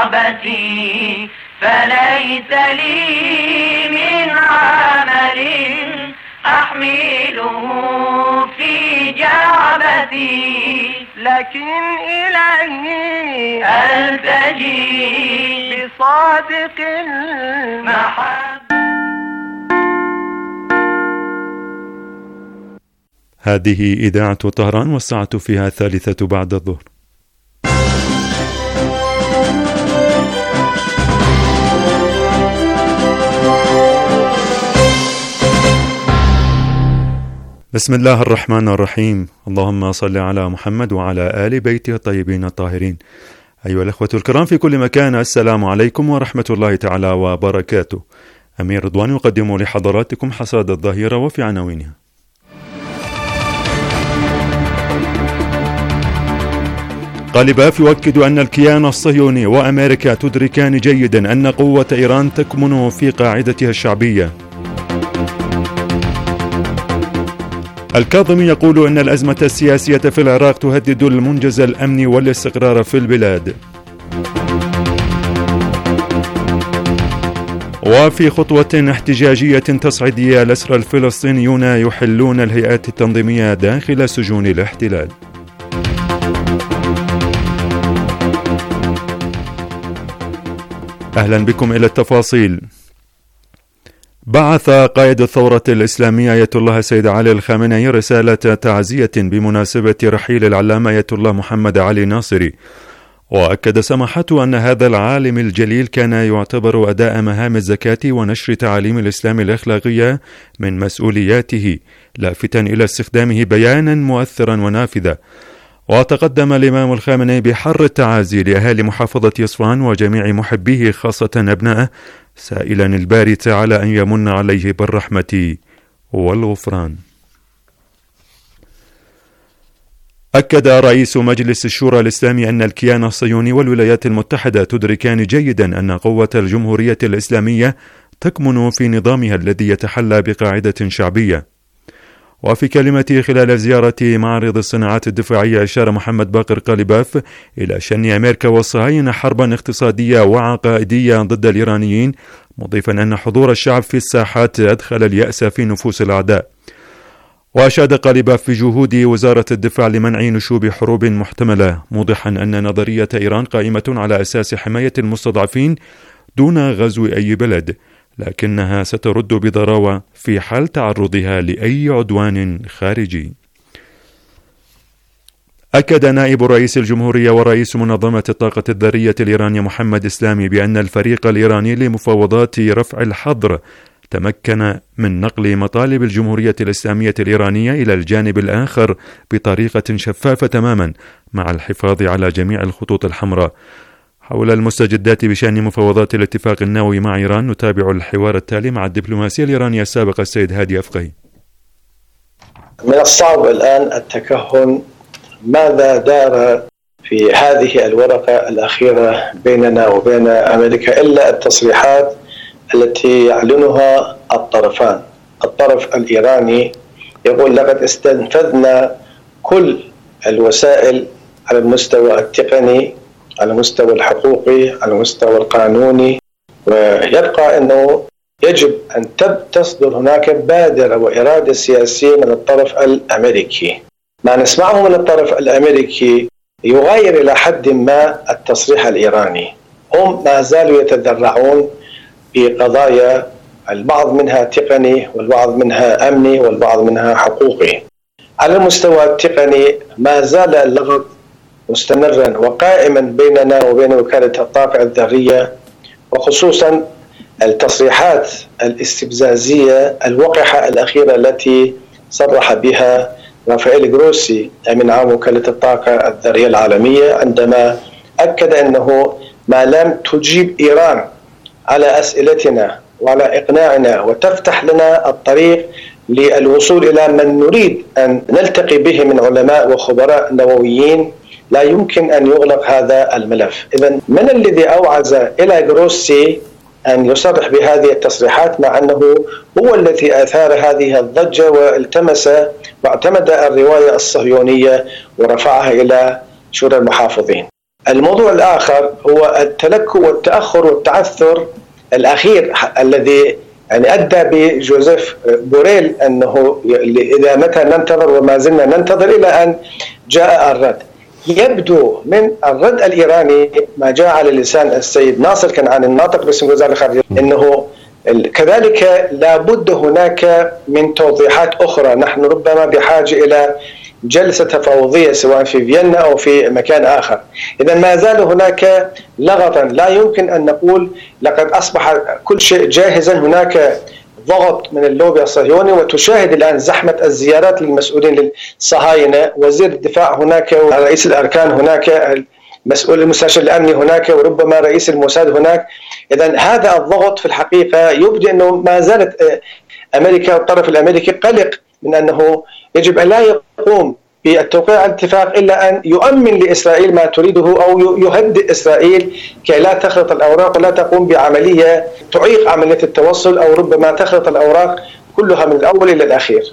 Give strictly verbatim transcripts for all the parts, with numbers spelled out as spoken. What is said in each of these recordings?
جعبتي فليس لي من عمل أحمله في جعبتي، لكن إليه ألتجي بصادق المحبة. هذه إذاعة طهران والساعة فيها الثالثة بعد الظهر. بسم الله الرحمن الرحيم. اللهم صل على محمد وعلى آل بيته الطيبين الطاهرين. أيها الأخوة الكرام في كل مكان، السلام عليكم ورحمة الله تعالى وبركاته. أمير رضوان يقدم لحضراتكم حصاد الظهيرة وفي عناوينها: قالباف يؤكد أن الكيان الصهيوني وأمريكا تدركان جيدا أن قوة إيران تكمن في قاعدتها الشعبية. الكاظمي يقول أن الأزمة السياسية في العراق تهدد المنجز الأمني والاستقرار في البلاد. وفي خطوة احتجاجية تصعيدية، الأسرى الفلسطينيون يحلون الهيئات التنظيمية داخل سجون الاحتلال. أهلا بكم إلى التفاصيل. بعث قائد الثورة الإسلامية آية الله السيد علي الخامنئي رسالة تعزية بمناسبة رحيل العلامة آية الله محمد علي ناصري، وأكد سماحته أن هذا العالم الجليل كان يعتبر أداء مهام الزكاة ونشر تعاليم الإسلام الأخلاقية من مسؤولياته، لافتا إلى استخدامه بيانا مؤثرا ونافذا. وتقدم الإمام الخامنئي بحر التعازي لأهالي محافظة أصفهان وجميع محبيه خاصة أبنائه، سائلا الباري تعالى أن يمن عليه بالرحمة والغفران. أكد رئيس مجلس الشورى الإسلامي أن الكيان الصهيوني والولايات المتحدة تدركان جيدا أن قوة الجمهورية الإسلامية تكمن في نظامها الذي يتحلى بقاعدة شعبية. وفي كلمته خلال زيارة معرض الصناعات الدفاعية، أشار محمد باقر قالباف إلى شن أمريكا والصهاينة حربا اقتصادية وعقائدية ضد الإيرانيين، مضيفا أن حضور الشعب في الساحات أدخل اليأس في نفوس الأعداء. وأشاد قالباف في جهود وزارة الدفاع لمنع نشوب حروب محتملة، موضحا أن نظرية إيران قائمة على أساس حماية المستضعفين دون غزو أي بلد، لكنها سترد بضراوة في حال تعرضها لأي عدوان خارجي. أكد نائب رئيس الجمهورية ورئيس منظمة الطاقة الذرية الإيرانية محمد إسلامي بأن الفريق الإيراني لمفاوضات رفع الحظر تمكن من نقل مطالب الجمهورية الإسلامية الإيرانية إلى الجانب الآخر بطريقة شفافة تماما، مع الحفاظ على جميع الخطوط الحمراء. حول المستجدات بشأن مفاوضات الاتفاق النووي مع إيران، نتابع الحوار التالي مع الدبلوماسي الإيراني السابق السيد هادي أفقهي. من الصعب الآن التكهن ماذا دار في هذه الورقة الأخيرة بيننا وبين أمريكا إلا التصريحات التي يعلنها الطرفان. الطرف الإيراني يقول لقد استنفذنا كل الوسائل على المستوى التقني، على المستوى الحقوقي، على المستوى القانوني، ويبقى أنه يجب أن تصدر هناك بادرة وإرادة سياسية من الطرف الأمريكي. ما نسمعه من الطرف الأمريكي يغير إلى حد ما التصريح الإيراني. هم ما زالوا يتذرعون بقضايا البعض منها تقني والبعض منها أمني والبعض منها حقوقي. على المستوى التقني ما زال اللغط مستمرا وقائما بيننا وبين وكالة الطاقة الذرية، وخصوصا التصريحات الاستفزازية الوقحة الأخيرة التي صرح بها رافائيل جروسي أمين عام وكالة الطاقة الذرية العالمية، عندما أكد أنه ما لم تجيب إيران على أسئلتنا وعلى إقناعنا وتفتح لنا الطريق للوصول إلى من نريد أن نلتقي به من علماء وخبراء نوويين، لا يمكن أن يغلق هذا الملف. إذن من الذي أوعز إلى جروسي أن يصرح بهذه التصريحات مع أنه هو الذي أثار هذه الضجة والتمس واعتمد الرواية الصهيونية ورفعها إلى شورى المحافظين؟ الموضوع الآخر هو التلكؤ والتأخر والتعثر الأخير الذي يعني أدى بجوزيف بوريل أنه إذا متى ننتظر وما زلنا ننتظر إلى أن جاء الرد. يبدو من الرد الإيراني ما جاء على لسان السيد ناصر كنعاني الناطق باسم وزارة الخارجية أنه كذلك لابد هناك من توضيحات أخرى. نحن ربما بحاجة إلى جلسة تفاوضية سواء في فيينا أو في مكان آخر. إذا ما زال هناك لغطا، لا يمكن أن نقول لقد أصبح كل شيء جاهزا. هناك ضغط من اللوبي الصهيوني، وتشاهد الآن زحمة الزيارات للمسؤولين للصهاينة، وزير الدفاع هناك، ورئيس الأركان هناك، مسؤول المستشار الأمني هناك، وربما رئيس الموساد هناك. إذا هذا الضغط في الحقيقة يبدو أنه ما زالت أمريكا والطرف الأمريكي قلق من أنه يجب أن لا يقوم بالتوقيع على الاتفاق إلا أن يؤمن لإسرائيل ما تريده أو يهدئ إسرائيل كي لا تخلط الأوراق ولا تقوم بعملية تعيق عملية التوصل، أو ربما تخلط الأوراق كلها من الأول إلى الأخير.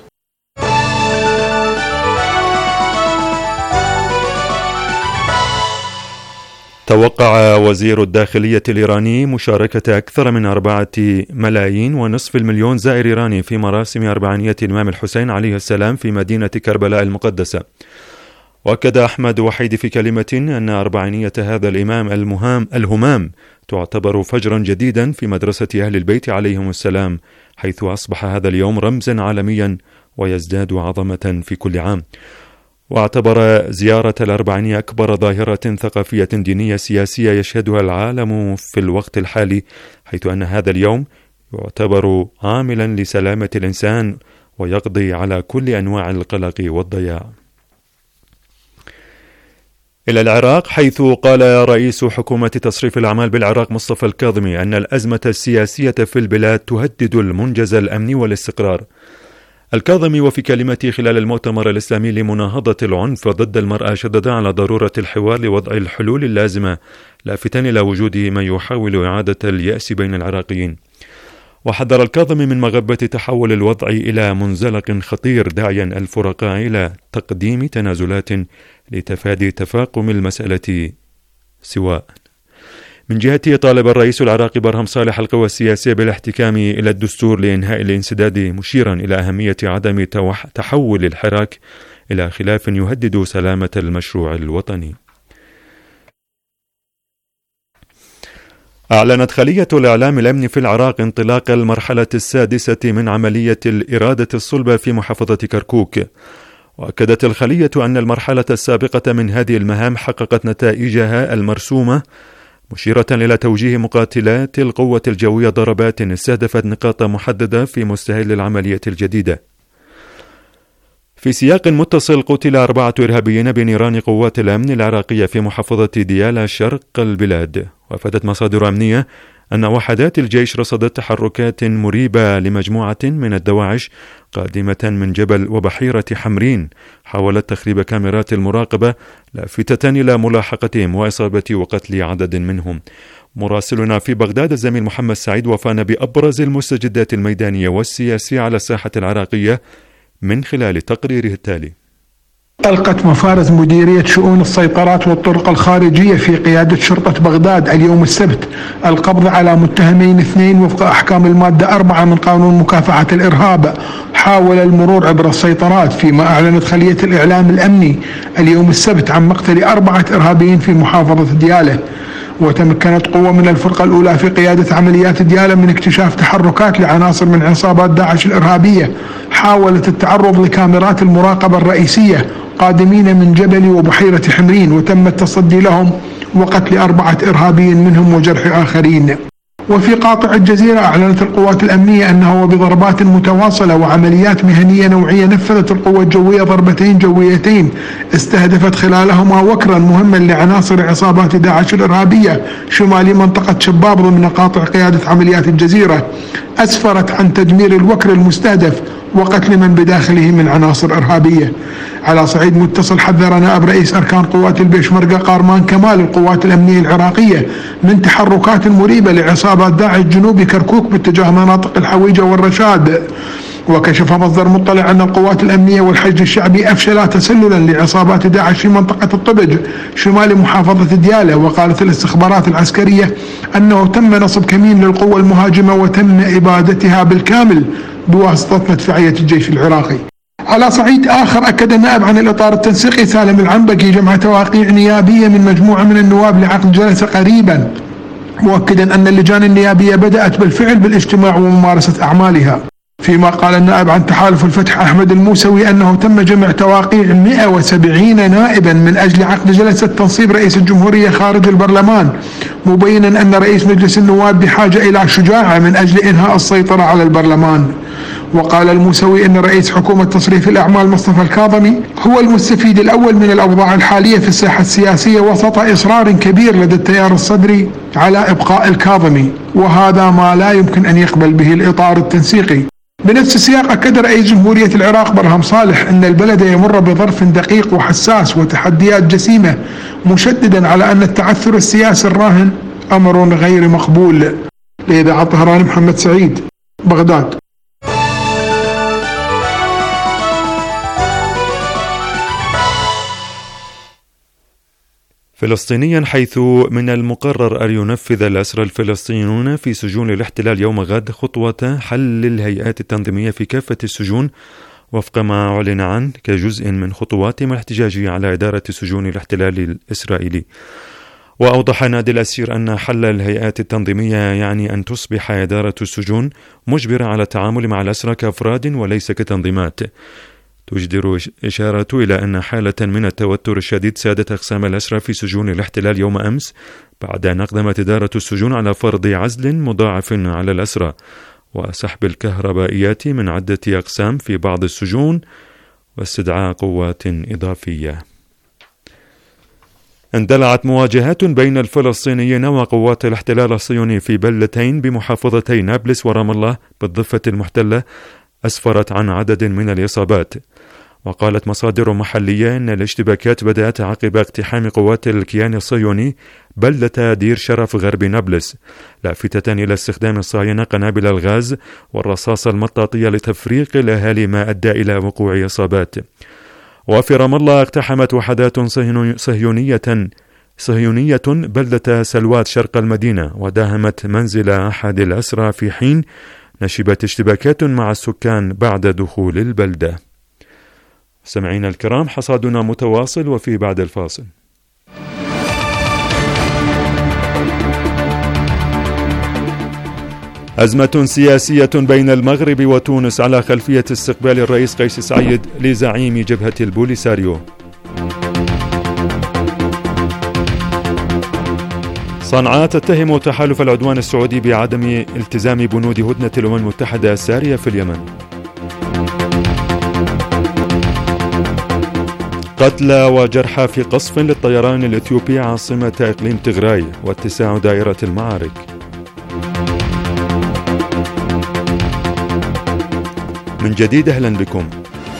توقع وزير الداخلية الإيراني مشاركة أكثر من أربعة ملايين ونصف المليون زائر إيراني في مراسم أربعينية الإمام الحسين عليه السلام في مدينة كربلاء المقدسة. وأكد أحمد وحيد في كلمة أن أربعينية هذا الإمام المهام الهمام تعتبر فجرا جديدا في مدرسة أهل البيت عليهم السلام، حيث أصبح هذا اليوم رمزا عالميا ويزداد عظمة في كل عام. واعتبر زيارة الأربعينية أكبر ظاهرة ثقافية دينية سياسية يشهدها العالم في الوقت الحالي، حيث أن هذا اليوم يعتبر عاملا لسلامة الإنسان ويقضي على كل أنواع القلق والضياع. إلى العراق، حيث قال رئيس حكومة تصريف الأعمال بالعراق مصطفى الكاظمي أن الأزمة السياسية في البلاد تهدد المنجز الأمني والاستقرار. الكاظمي وفي كلمته خلال المؤتمر الإسلامي لمناهضة العنف ضد المرأة شدد على ضرورة الحوار لوضع الحلول اللازمة، لافتا إلى وجود من يحاول إعادة اليأس بين العراقيين. وحذر الكاظمي من مغبة تحول الوضع إلى منزلق خطير، داعيا الفرقاء إلى تقديم تنازلات لتفادي تفاقم المسألة سواء. من جهته، طالب الرئيس العراقي برهم صالح القوى السياسية بالاحتكام إلى الدستور لإنهاء الانسداد، مشيرا إلى أهمية عدم تحول الحراك إلى خلاف يهدد سلامة المشروع الوطني. أعلنت خلية الإعلام الأمني في العراق انطلاق المرحلة السادسة من عملية الإرادة الصلبة في محافظة كركوك. وأكدت الخلية أن المرحلة السابقة من هذه المهام حققت نتائجها المرسومة، مشيرة إلى توجيه مقاتلات القوة الجوية ضربات استهدفت نقاط محددة في مستهل العملية الجديدة. في سياق متصل، قتل أربعة إرهابيين بنيران قوات الأمن العراقية في محافظة ديالى شرق البلاد. وأفادت مصادر أمنية أن وحدات الجيش رصدت تحركات مريبة لمجموعة من الدواعش قادمة من جبل وبحيرة حمرين، حاولت تخريب كاميرات المراقبة لافتة إلى ملاحقتهم وإصابة وقتل عدد منهم. مراسلنا في بغداد الزميل محمد سعيد وفانا بأبرز المستجدات الميدانية والسياسية على الساحة العراقية من خلال تقريره التالي. ألقت مفارز مديرية شؤون السيطرات والطرق الخارجية في قيادة شرطة بغداد اليوم السبت القبض على متهمين اثنين وفق أحكام المادة أربعة من قانون مكافحة الإرهاب حاول المرور عبر السيطرات، فيما أعلنت خلية الإعلام الأمني اليوم السبت عن مقتل أربعة إرهابيين في محافظة ديالى. وتمكنت قوة من الفرقة الأولى في قيادة عمليات ديالى من اكتشاف تحركات لعناصر من عصابات داعش الإرهابية حاولت التعرض لكاميرات المراقبة الرئيسية قادمين من جبل وبحيرة حمرين، وتم التصدي لهم وقتل أربعة إرهابيين منهم وجرح آخرين. وفي قاطع الجزيرة، أعلنت القوات الأمنية أنه بضربات متواصلة وعمليات مهنية نوعية نفذت القوة الجوية ضربتين جويتين استهدفت خلالهما وكرا مهما لعناصر عصابات داعش الإرهابية شمال منطقة شباب ضمن قاطع قيادة عمليات الجزيرة، أسفرت عن تدمير الوكر المستهدف وقتل من بداخله من عناصر إرهابية. على صعيد متصل، حذر نائب رئيس أركان قوات البيشمركة قارمان كمال القوات الأمنية العراقية من تحركات مريبة لعصابات داعش جنوب كركوك باتجاه مناطق الحويجة والرشاد، وكشف مصدر مطلع أن القوات الأمنية والحشد الشعبي أفشلا تسللا لعصابات داعش في منطقة الطبج شمال محافظة ديالى. وقالت الاستخبارات العسكرية أنه تم نصب كمين للقوة المهاجمة وتم إبادتها بالكامل بواسطة مدفعية الجيش العراقي. على صعيد آخر، أكد النائب عن الإطار التنسيقي سالم العنبكي جمع تواقيع نيابية من مجموعة من النواب لعقد جلسة قريبا، مؤكدا أن اللجان النيابية بدأت بالفعل بالاجتماع وممارسة أعمالها. فيما قال النائب عن تحالف الفتح أحمد الموسوي أنه تم جمع تواقيع مئة وسبعين نائبا من أجل عقد جلسة تنصيب رئيس الجمهورية خارج البرلمان، مبينا أن رئيس مجلس النواب بحاجة إلى شجاعة من أجل إنهاء السيطرة على البرلمان. وقال الموسوي أن رئيس حكومة تصريف الأعمال مصطفى الكاظمي هو المستفيد الأول من الأوضاع الحالية في الساحة السياسية وسط إصرار كبير لدى التيار الصدري على إبقاء الكاظمي، وهذا ما لا يمكن أن يقبل به الإطار التنسيقي. بنفس السياق، أكد رئيس جمهورية العراق برهم صالح أن البلد يمر بظرف دقيق وحساس وتحديات جسيمة، مشددا على أن التعثر السياسي الراهن أمر غير مقبول. لإذاعة طهران، محمد سعيد، بغداد. فلسطينيا، حيث من المقرر أن ينفذ الأسرى الفلسطينيون في سجون الاحتلال يوم غد خطوة حل الهيئات التنظيمية في كافة السجون وفق ما أعلن عنه كجزء من خطواتهم الاحتجاجية على إدارة سجون الاحتلال الإسرائيلي. وأوضح نادي الأسير أن حل الهيئات التنظيمية يعني أن تصبح إدارة السجون مجبرة على التعامل مع الأسرى كأفراد وليس كتنظيمات. تجدر إشارة إلى أن حالة من التوتر الشديد سادت أقسام الأسرى في سجون الاحتلال يوم أمس بعد أن أقدمت إدارة السجون على فرض عزل مضاعف على الأسرى وسحب الكهربائيات من عدة أقسام في بعض السجون واستدعاء قوات إضافية. اندلعت مواجهات بين الفلسطينيين وقوات الاحتلال الصهيوني في بلدتين بمحافظتي نابلس ورام الله بالضفة المحتلة أسفرت عن عدد من الإصابات. وقالت مصادر محلية أن الاشتباكات بدأت عقب اقتحام قوات الكيان الصهيوني بلدة دير شرف غرب نابلس، لافتة إلى استخدام الصهاينة قنابل الغاز والرصاص المطاطية لتفريق الأهالي ما أدى إلى وقوع إصابات. وفي رام الله اقتحمت وحدات صهيونية صهيونية بلدة سلوات شرق المدينة وداهمت منزل أحد الأسرى، في حين نشبت اشتباكات مع السكان بعد دخول البلدة. سمعينا الكرام، حصادنا متواصل وفي بعد الفاصل. أزمة سياسية بين المغرب وتونس على خلفية استقبال الرئيس قيس سعيد لزعيم جبهة البوليساريو. صنعاء تتهم تحالف العدوان السعودي بعدم التزام بنود هدنة الأمم المتحدة السارية في اليمن. قتلى وجرحى في قصف للطيران الإثيوبي عاصمة إقليم تغراي واتساع دائرة المعارك. من جديد أهلا بكم.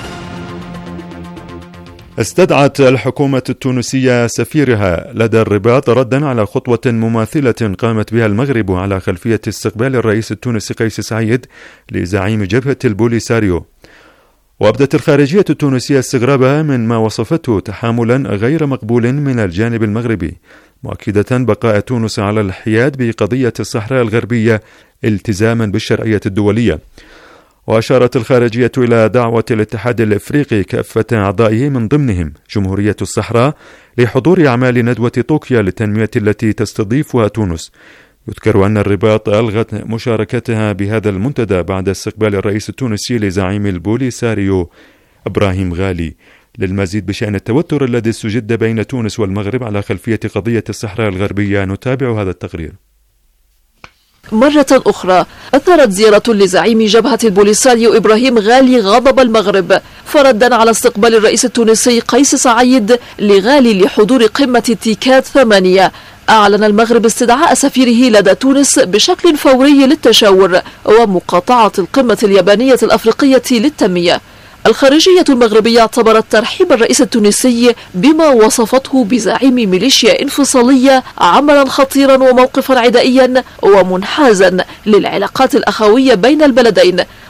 استدعت الحكومة التونسية سفيرها لدى الرباط ردا على خطوة مماثلة قامت بها المغرب على خلفية استقبال الرئيس التونسي قيس سعيد لزعيم جبهة البوليساريو. وأبدت الخارجية التونسية استغرابها من ما وصفته تحاملا غير مقبول من الجانب المغربي، مؤكدة بقاء تونس على الحياد بقضية الصحراء الغربية التزاما بالشرعية الدولية. وأشارت الخارجية إلى دعوة الاتحاد الإفريقي كافة أعضائه من ضمنهم جمهورية الصحراء لحضور أعمال ندوة طوكيا للتنمية التي تستضيفها تونس. يذكر أن الرباط ألغت مشاركتها بهذا المنتدى بعد استقبال الرئيس التونسي لزعيم البوليساريو إبراهيم غالي. للمزيد بشأن التوتر الذي استجد بين تونس والمغرب على خلفية قضية الصحراء الغربية نتابع هذا التقرير. مرة أخرى أثارت زيارة لزعيم جبهة البوليساريو إبراهيم غالي غضب المغرب، فردا على استقبال الرئيس التونسي قيس سعيد لغالي لحضور قمة تيكاد ثمانية. أعلن المغرب استدعاء سفيره لدى تونس بشكل فوري للتشاور ومقاطعة القمة اليابانية الأفريقية للتنمية. الخارجية المغربية اعتبرت ترحيب الرئيس التونسي بما وصفته بزعيم ميليشيا انفصالية عملا خطيرا وموقفا عدائيا ومنحازا للعلاقات الأخوية بين البلدين،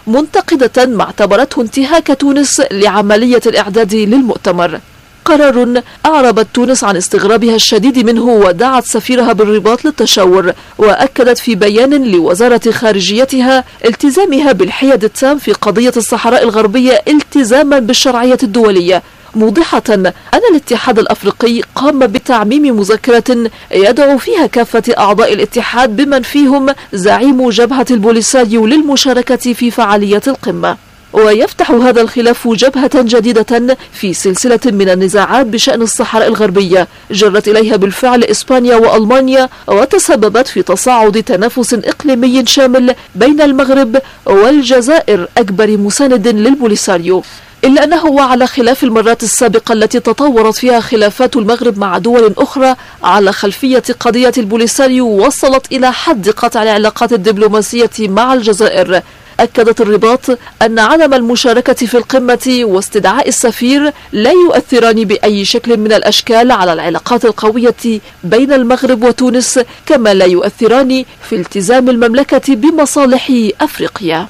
منتقدة ما اعتبرته انتهاك تونس لعملية الإعداد للمؤتمر. قرار أعربت تونس عن استغرابها الشديد منه ودعت سفيرها بالرباط للتشاور، وأكدت في بيان لوزارة خارجيتها التزامها بالحياد التام في قضية الصحراء الغربية التزاما بالشرعية الدولية، موضحة أن الاتحاد الأفريقي قام بتعميم مذكرة يدعو فيها كافة أعضاء الاتحاد بمن فيهم زعيم جبهة البوليساريو للمشاركة في فعاليات القمة. ويفتح هذا الخلاف جبهة جديدة في سلسلة من النزاعات بشأن الصحراء الغربية جرت إليها بالفعل إسبانيا وألمانيا، وتسببت في تصاعد تنافس إقليمي شامل بين المغرب والجزائر أكبر مساند للبوليساريو. إلا أنه وعلى خلاف المرات السابقة التي تطورت فيها خلافات المغرب مع دول أخرى على خلفية قضية البوليساريو وصلت إلى حد قطع العلاقات الدبلوماسية مع الجزائر، أكدت الرباط أن عدم المشاركة في القمة واستدعاء السفير لا يؤثران بأي شكل من الأشكال على العلاقات القوية بين المغرب وتونس، كما لا يؤثران في التزام المملكة بمصالح أفريقيا.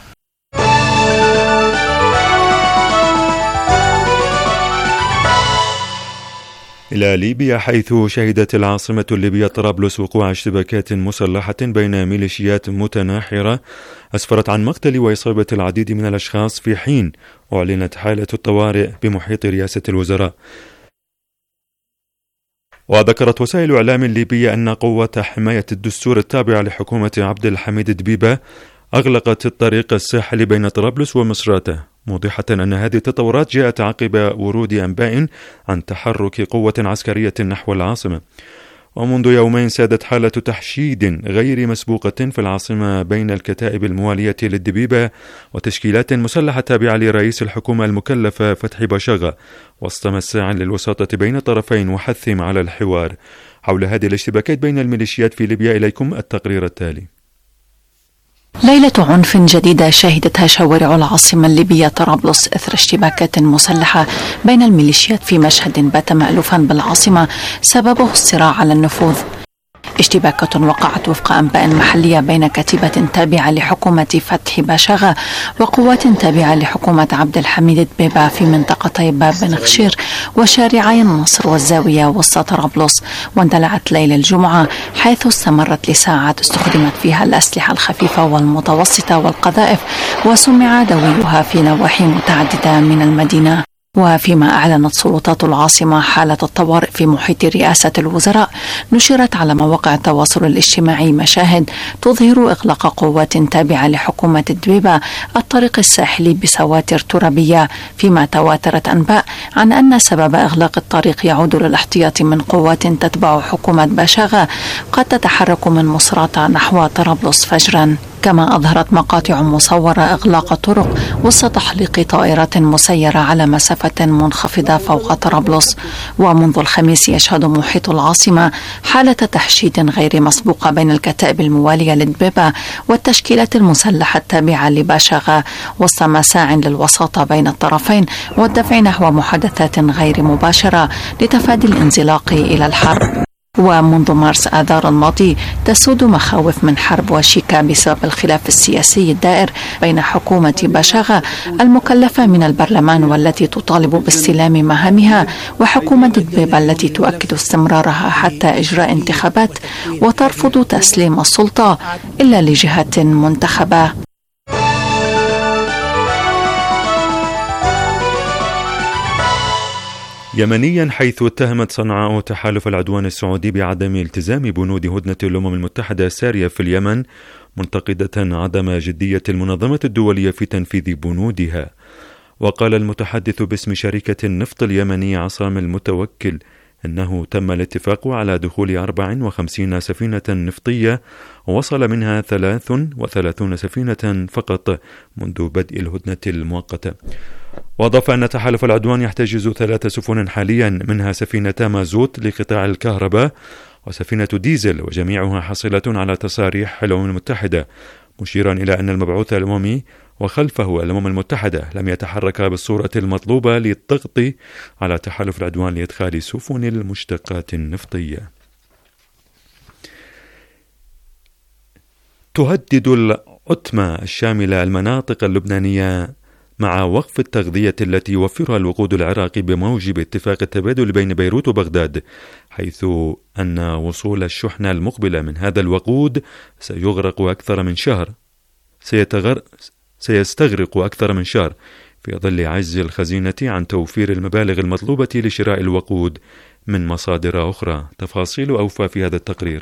إلى ليبيا، حيث شهدت العاصمة الليبية طرابلس وقوع اشتباكات مسلحة بين ميليشيات متناحرة أسفرت عن مقتل وإصابة العديد من الأشخاص، في حين أعلنت حالة الطوارئ بمحيط رئاسة الوزراء. وذكرت وسائل إعلام ليبية أن قوة حماية الدستور التابعة لحكومة عبد الحميد دبيبة أغلقت الطريق الساحلي بين طرابلس ومصراتة، موضحة أن هذه التطورات جاءت عقب ورود أنباء عن تحرك قوة عسكرية نحو العاصمة. ومنذ يومين سادت حالة تحشيد غير مسبوقة في العاصمة بين الكتائب الموالية للدبيبة وتشكيلات مسلحة تابعة لرئيس الحكومة المكلفة فتحي باشاغا، وسط مساع للوساطة بين الطرفين وحثهم على الحوار حول هذه الاشتباكات بين الميليشيات في ليبيا. إليكم التقرير التالي. ليلة عنف جديدة شهدتها شوارع العاصمة الليبية طرابلس إثر اشتباكات مسلحة بين الميليشيات في مشهد بات مألوفا بالعاصمة سببه الصراع على النفوذ. اشتباكات وقعت وفق أنباء محلية بين كتيبة تابعة لحكومة فتحي باشاغا وقوات تابعة لحكومة عبد الحميد دبيبة في منطقتي باب بن خشير وشارعي النصر والزاوية وسط طرابلس، واندلعت ليلة الجمعة حيث استمرت لساعات استخدمت فيها الأسلحة الخفيفة والمتوسطة والقذائف، وسمع دويها في نواحي متعددة من المدينة. وفيما أعلنت سلطات العاصمة حالة الطوارئ في محيط رئاسة الوزراء، نشرت على مواقع التواصل الاجتماعي مشاهد تظهر إغلاق قوات تابعة لحكومة دبيبة الطريق الساحلي بسواتر ترابية، فيما تواترت أنباء عن أن سبب إغلاق الطريق يعود للاحتياط من قوات تتبع حكومة باشاغا قد تتحرك من مصراتة نحو طرابلس فجرا. كما أظهرت مقاطع مصورة إغلاق طرق وسط تحليق طائرات مسيرة على مسافة منخفضة فوق طرابلس. ومنذ الخميس يشهد محيط العاصمة حالة تحشيد غير مسبوقة بين الكتائب الموالية لدبيبة والتشكيلات المسلحة التابعة لباشاغا، وسط مساع للوساطة بين الطرفين والدفع نحو محادثات غير مباشرة لتفادي الانزلاق إلى الحرب. ومنذ مارس آذار الماضي تسود مخاوف من حرب وشيكة بسبب الخلاف السياسي الدائر بين حكومة باشاغا المكلفة من البرلمان والتي تطالب باستلام مهامها، وحكومة دبيبة التي تؤكد استمرارها حتى إجراء انتخابات وترفض تسليم السلطة إلا لجهة منتخبة. يمنيا، حيث اتهمت صنعاء تحالف العدوان السعودي بعدم التزام بنود هدنة الأمم المتحدة السارية في اليمن، منتقدة عدم جدية المنظمة الدولية في تنفيذ بنودها. وقال المتحدث باسم شركة النفط اليمنية عصام المتوكل أنه تم الاتفاق على دخول أربع وخمسين سفينة نفطية، ووصل منها ثلاث وثلاثون سفينة فقط منذ بدء الهدنة المؤقتة. وأضاف أن تحالف العدوان يحتجز ثلاث سفن حاليا، منها سفينة مازوت لقطاع الكهرباء وسفينة ديزل، وجميعها حصيلة على تصاريح الأمم المتحدة، مشيرا إلى أن المبعوث الأممي وخلفه الأمم المتحدة لم يتحرك بالصورة المطلوبة للضغط على تحالف العدوان لإدخال سفن المشتقات النفطية. تهدد أتمة الشاملة المناطق اللبنانية مع وقف التغذية التي يوفرها الوقود العراقي بموجب اتفاق التبادل بين بيروت وبغداد، حيث أن وصول الشحنة المقبلة من هذا الوقود سيغرق أكثر من شهر سيتغر... سيستغرق أكثر من شهر في ظل عجز الخزينة عن توفير المبالغ المطلوبة لشراء الوقود من مصادر أخرى. تفاصيل أوفى في هذا التقرير.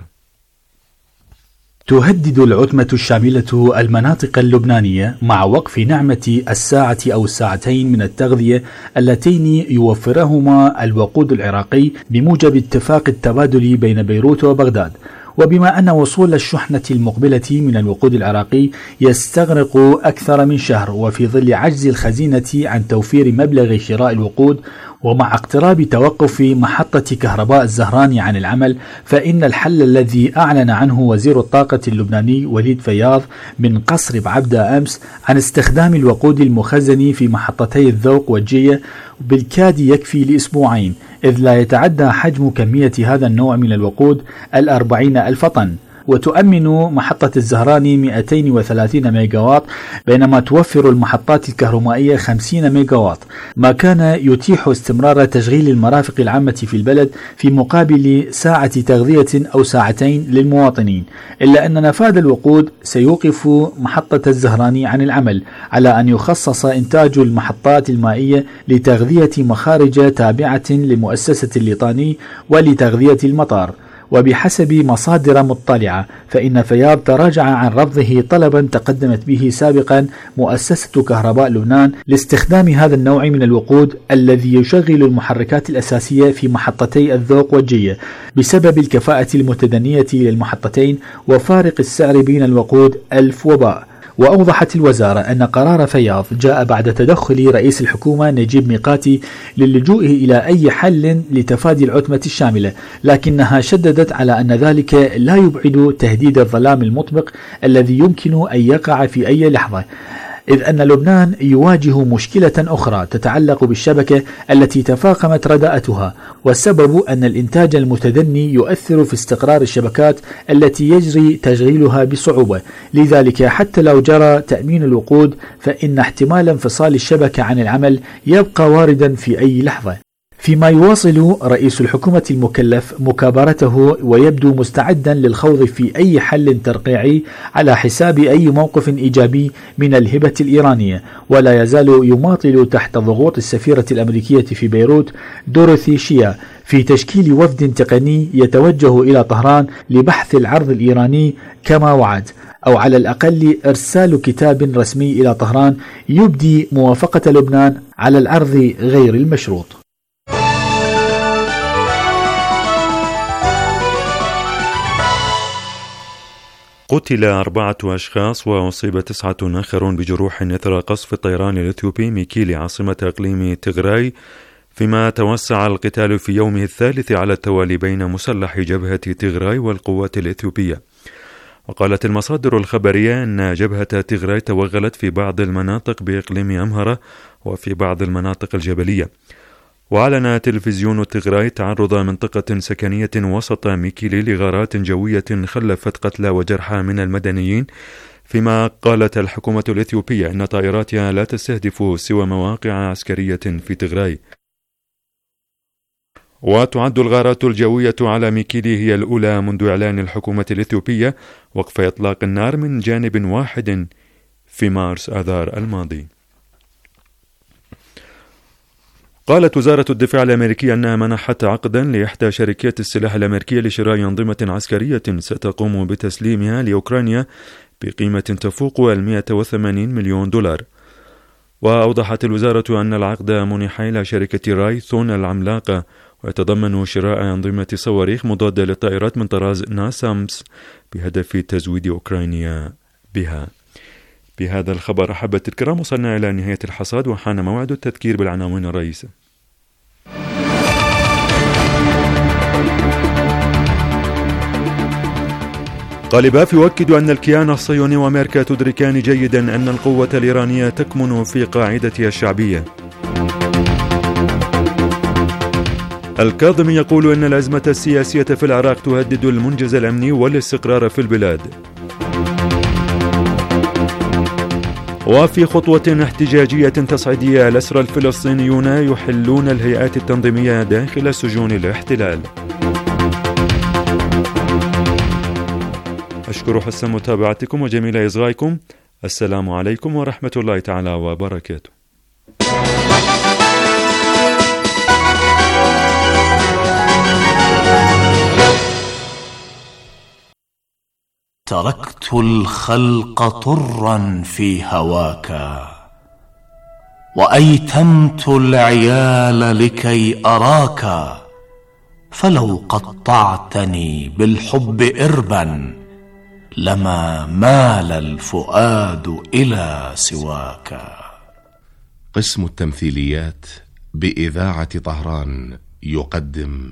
تهدد العتمة الشاملة المناطق اللبنانية مع وقف نعمة الساعة أو الساعتين من التغذية اللتين يوفرهما الوقود العراقي بموجب اتفاق التبادل بين بيروت وبغداد، وبما أن وصول الشحنة المقبلة من الوقود العراقي يستغرق أكثر من شهر، وفي ظل عجز الخزينة عن توفير مبلغ شراء الوقود، ومع اقتراب توقف محطة كهرباء الزهراني عن العمل، فإن الحل الذي أعلن عنه وزير الطاقة اللبناني وليد فياض من قصر بعبدة أمس عن استخدام الوقود المخزن في محطتي الذوق والجية بالكاد يكفي لأسبوعين، إذ لا يتعدى حجم كمية هذا النوع من الوقود الأربعين ألف طن، وتؤمن محطة الزهراني مئتين وثلاثين ميجاوات، بينما توفر المحطات الكهرومائية خمسين ميجاوات، ما كان يتيح استمرار تشغيل المرافق العامة في البلد في مقابل ساعة تغذية أو ساعتين للمواطنين، إلا أن نفاذ الوقود سيوقف محطة الزهراني عن العمل، على أن يخصص إنتاج المحطات المائية لتغذية مخارج تابعة لمؤسسة الليطاني ولتغذية المطار. وبحسب مصادر مطلعة فإن فياض تراجع عن رفضه طلبا تقدمت به سابقا مؤسسة كهرباء لبنان لاستخدام هذا النوع من الوقود الذي يشغل المحركات الأساسية في محطتي الذوق والجية بسبب الكفاءة المتدنية للمحطتين وفارق السعر بين الوقود ألف وباء. وأوضحت الوزارة أن قرار فياض جاء بعد تدخل رئيس الحكومة نجيب ميقاتي للجوء إلى أي حل لتفادي العتمة الشاملة، لكنها شددت على أن ذلك لا يبعد تهديد الظلام المطبق الذي يمكن أن يقع في أي لحظة، إذ أن لبنان يواجه مشكلة أخرى تتعلق بالشبكة التي تفاقمت رداءتها، والسبب أن الإنتاج المتدني يؤثر في استقرار الشبكات التي يجري تشغيلها بصعوبة، لذلك حتى لو جرى تأمين الوقود فإن احتمال انفصال الشبكة عن العمل يبقى واردا في أي لحظة. فيما يواصل رئيس الحكومة المكلف مكابرته ويبدو مستعدا للخوض في أي حل ترقيعي على حساب أي موقف إيجابي من الهبة الإيرانية، ولا يزال يماطل تحت ضغوط السفيرة الأمريكية في بيروت دورثي شيا في تشكيل وفد تقني يتوجه إلى طهران لبحث العرض الإيراني كما وعد، أو على الأقل إرسال كتاب رسمي إلى طهران يبدي موافقة لبنان على العرض غير المشروط. قتل أربعة أشخاص وأصيب تسعة آخرون بجروح إثر قصف الطيران الإثيوبي ميكيلي عاصمة إقليم تغراي، فيما توسع القتال في يومه الثالث على التوالي بين مسلح جبهة تغراي والقوات الإثيوبية. وقالت المصادر الخبرية أن جبهة تغراي توغلت في بعض المناطق بإقليم أمهرة وفي بعض المناطق الجبلية. وأعلن تلفزيون تغراي تعرض منطقة سكنية وسط ميكيلي لغارات جوية خلفت قتلى وجرحى من المدنيين، فيما قالت الحكومة الإثيوبية أن طائراتها لا تستهدف سوى مواقع عسكرية في تغراي. وتعد الغارات الجوية على ميكيلي هي الأولى منذ إعلان الحكومة الإثيوبية وقف إطلاق النار من جانب واحد في مارس آذار الماضي. قالت وزارة الدفاع الأمريكية أنها منحت عقدا لإحدى شركات السلاح الأمريكية لشراء أنظمة عسكرية ستقوم بتسليمها لأوكرانيا بقيمة تفوق المئة وثمانين مليون دولار. وأوضحت الوزارة أن العقد منح إلى شركة رايثون العملاقة ويتضمن شراء أنظمة صواريخ مضادة للطائرات من طراز ناسامس بهدف تزويد أوكرانيا بها. بهذا الخبر أحبة الكرام وصلنا إلى نهاية الحصاد وحان موعد التذكير بالعناوين الرئيسة. غالباف يؤكد أن الكيان الصهيوني وأمريكا تدركان جيدا أن القوة الإيرانية تكمن في قاعدتها الشعبية. الكاظمي يقول أن الأزمة السياسية في العراق تهدد المنجز الأمني والاستقرار في البلاد. وفي خطوة احتجاجية تصعيدية الأسرى الفلسطينيون يحلون الهيئات التنظيمية داخل سجون الاحتلال. أشكر حسن متابعتكم وجميل إصغائكم. السلام عليكم ورحمة الله تعالى وبركاته. تركت الخلق طرا في هواك، وأيتمت العيال لكي أراك، فلو قطعتني بالحب إربا لما مال الفؤاد إلى سواك. قسم التمثيليات بإذاعة طهران يقدم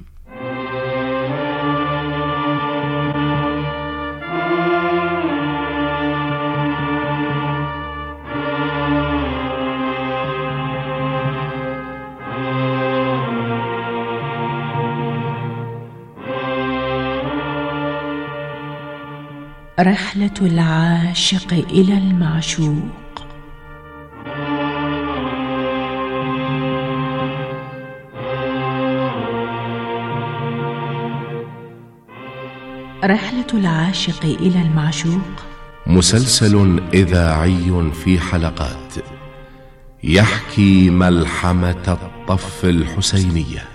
رحلة العاشق إلى المعشوق. رحلة العاشق إلى المعشوق مسلسل إذاعي في حلقات يحكي ملحمة الطف الحسينية.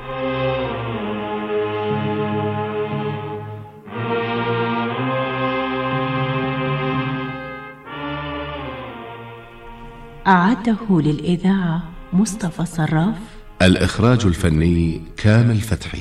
أعده للإذاعة مصطفى صراف. الإخراج الفني كامل فتحي.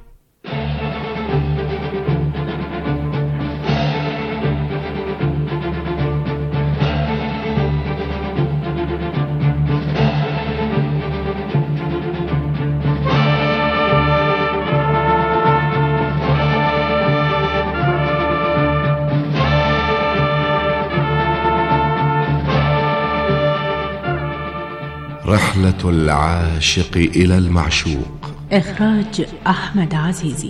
رحلة العاشق إلى المعشوق. إخراج أحمد عزيزي.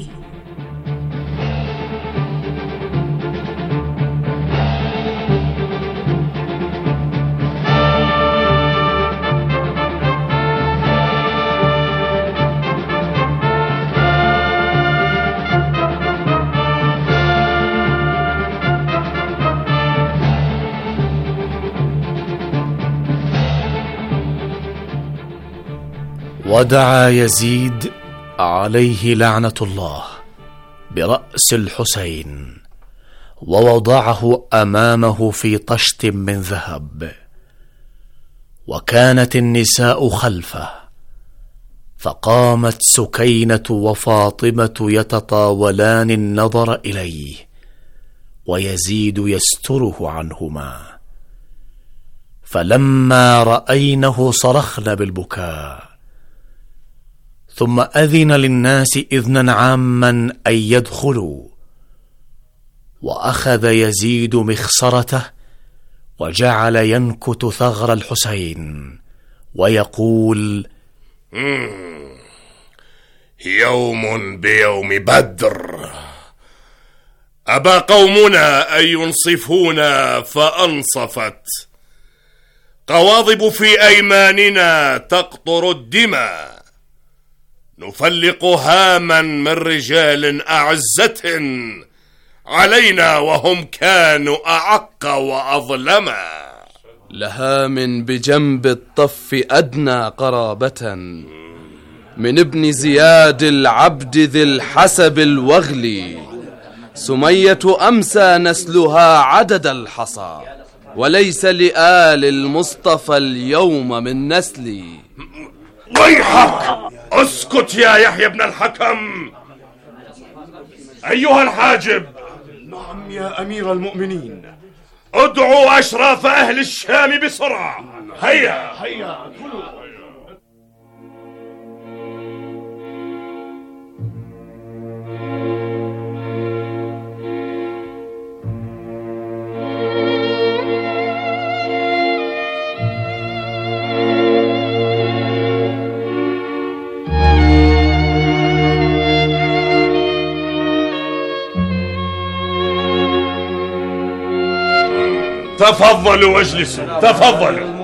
ودعا يزيد عليه لعنة الله برأس الحسين، ووضعه أمامه في طشت من ذهب، وكانت النساء خلفه، فقامت سكينة وفاطمة يتطاولان النظر إليه، ويزيد يستره عنهما، فلما رأينه صرخن بالبكاء، ثم أذن للناس إذنا عاما أن يدخلوا، وأخذ يزيد مخصرته وجعل ينكت ثغر الحسين ويقول: يوم بيوم بدر، أبى قومنا أن ينصفونا فأنصفت، قواضب في أيماننا تقطر الدماء، نفلق هاما من رجال أعزة علينا وهم كانوا أعق وأظلما. لهام بجنب الطف أدنى قرابة من ابن زياد العبد ذي الحسب الوغلي، سمية أمسى نسلها عدد الحصى، وليس لآل المصطفى اليوم من نسلي. ويحك، اسكت يا يحيى بن الحكم. أيها الحاجب. نعم يا أمير المؤمنين. ادعوا أشراف أهل الشام بسرعة. هيا هيا. تفضلوا واجلسوا، تفضلوا.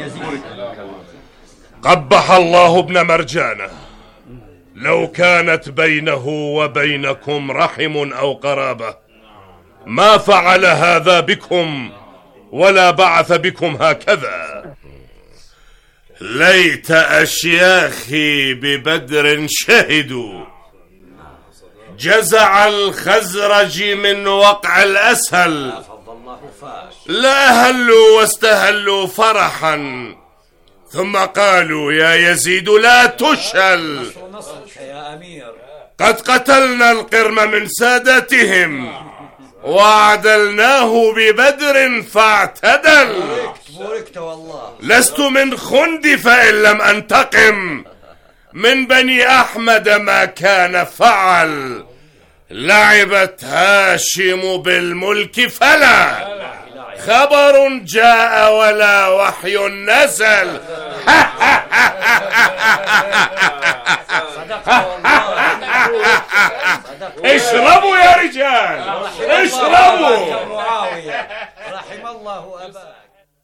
قبح الله ابن مرجانة، لو كانت بينه وبينكم رحم أو قرابة ما فعل هذا بكم ولا بعث بكم هكذا. ليت أشياخي ببدر شهدوا جزع الخزرج من وقع الأسهل، لا هلوا واستهلوا فرحا ثم قالوا يا يزيد لا تشهل، قد قتلنا القرم من سادتهم وعدلناه ببدر فاعتدل. لست من خندف إن لم أنتقم، من بني أحمد ما كان فعل. لعبت هاشم بالملك فلا خبر جاء ولا وحي نزل. اشربوا يا رجال، اشربوا. رحم الله أباك.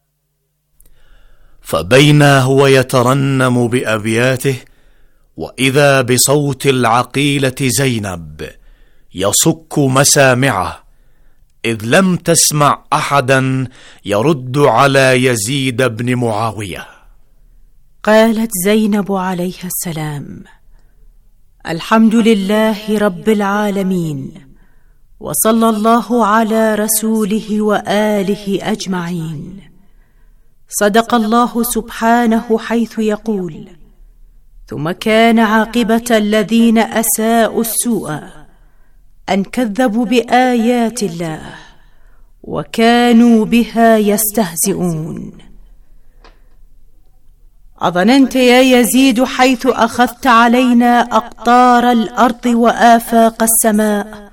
فبينا هو يترنم بأبياته وإذا بصوت العقيلة زينب يصك مسامعه، إذ لم تسمع أحدا يرد على يزيد بن معاوية. قالت زينب عليها السلام: الحمد لله رب العالمين، وصلى الله على رسوله وآله أجمعين. صدق الله سبحانه حيث يقول: ثم كان عاقبة الذين أساءوا السوء أن كذبوا بآيات الله وكانوا بها يستهزئون. أظننت يا يزيد حيث أخذت علينا أقطار الأرض وآفاق السماء،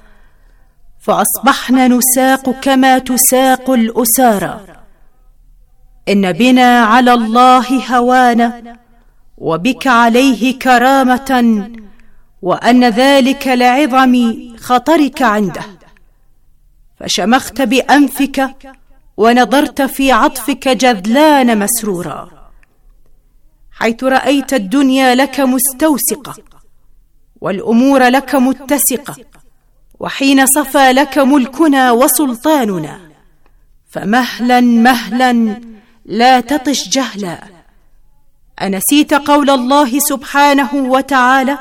فأصبحنا نساق كما تساق الأسارى. إن بنا على الله هوانا وبك عليه كرامة، وأن ذلك لعظم خطرك عنده. فشمخت بأنفك ونظرت في عطفك جذلان مسرورا، حيث رأيت الدنيا لك مستوسقة والأمور لك متسقة، وحين صفى لك ملكنا وسلطاننا. فمهلا مهلا لا تطش جهلا. أنسيت قول الله سبحانه وتعالى: